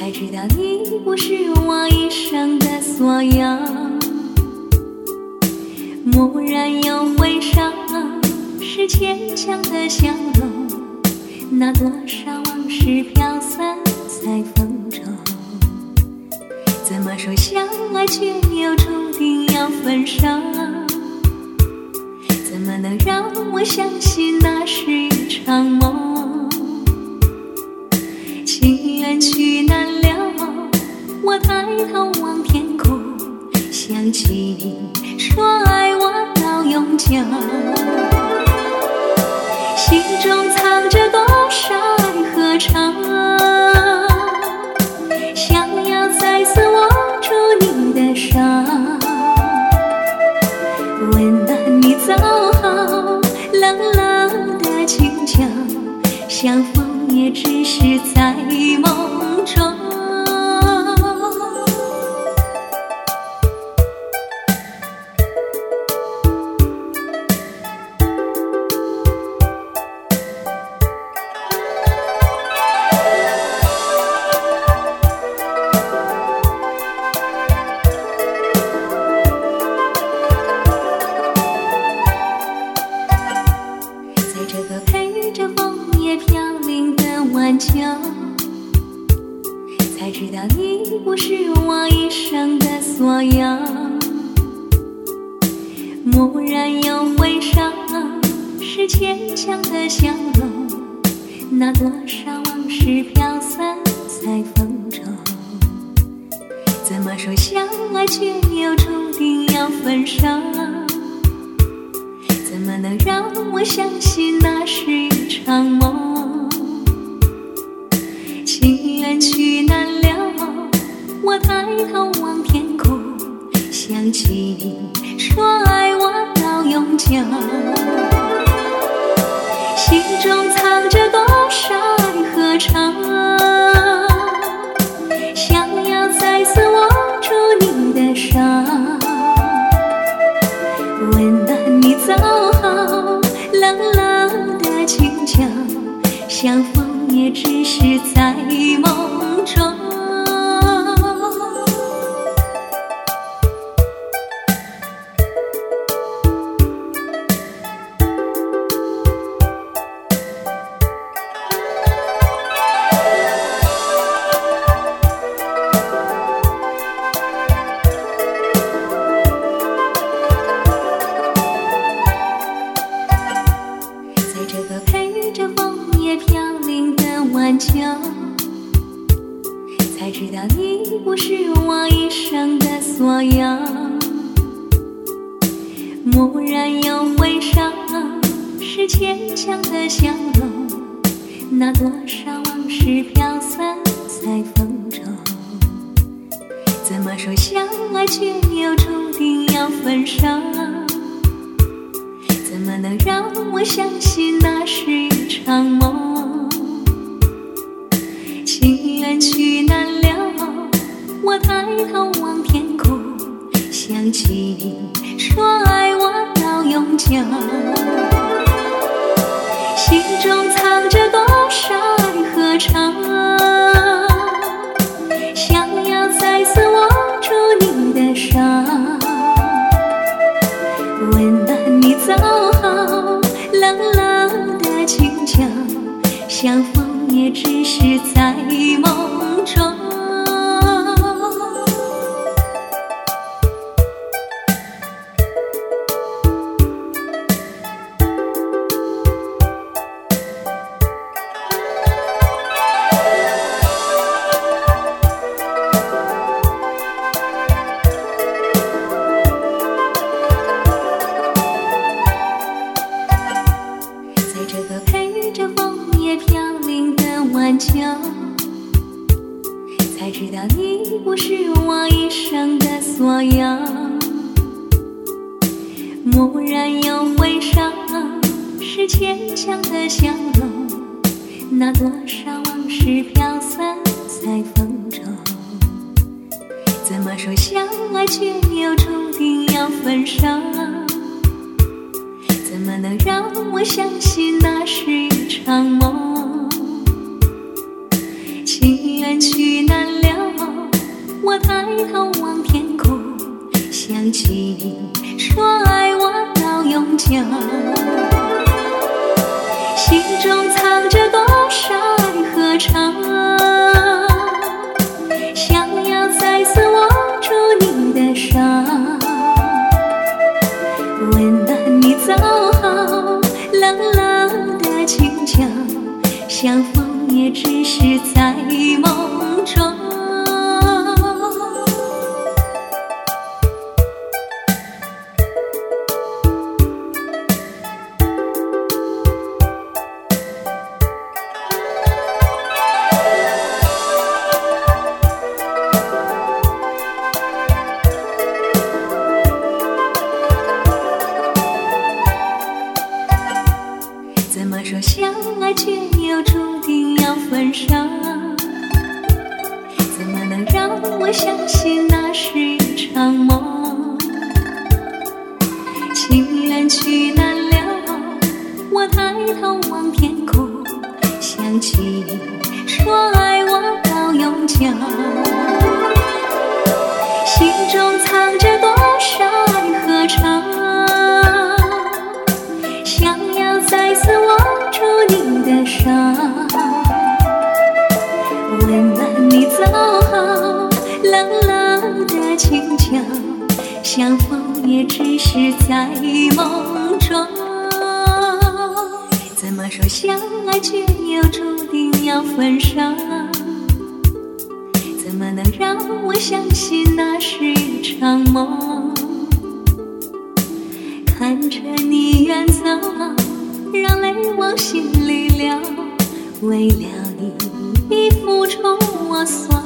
才知道你不是我一生的所有。蓦然又回首，是牵强的笑容，那多少往事飘散在风中。怎么说相爱却又注定要分手？怎么能让我相信那是一场梦？情缘去难了，我抬头望天空，想起你说爱我到永久，心中藏着多少爱和愁，想要再次握住你的手，温暖你走后冷冷的请求，相逢也只是在梦中。才知道你不是我一生的所有。蓦然又回首，是牵强的笑容，那多少往事飘散在风中。怎么说相爱却又注定要分手？怎么能让我相信那是一场梦？情缘去难了，我抬头望天空，想起你说爱我到永久，心中藏着多少爱和愁，想要再次握住你的手，温暖你走后冷冷的请求，相逢也只是在梦中。在这个陪着枫叶飘零的晚秋，才知道你不是我一生的所有。蓦然又回首，是牵强的笑容，那多少往事飘散在风中。怎么说相爱却又注定要分手？怎么能让我相信那是一场梦？情缘去难了，我抬头望天空，想起你说爱我到永久，心中藏着多少爱和愁，想要再次握住你的手，温暖你走后冷冷的请求，相逢也只是在梦中。在这个陪着枫叶飘零的晚秋，才知道你不是我一生的所有。蓦然又回首，是牵强的笑容，那多少往事飘散在风中。怎么说相爱却又注定要分手？怎么能让我相信那是一场梦？ 情远去难了，我抬头望天空，想起你说爱我到永久，心中藏着多少爱和愁，想要再次握住你的手，温暖你走后冷冷的请求，相逢也只是在梦中。怎么说相爱却又注定要分手？怎么能让我相信那是一场梦？情远去难了，我抬头望天空，想起你说爱我到永久，心中藏着多少爱和愁，想要再次握住你的手，温暖你走后冷冷的请求，相逢也只是在梦中。怎么说相爱却又注定要分手？怎么能让我相信那是一场梦？看着你远走，让泪往心里流，为了你已付出我所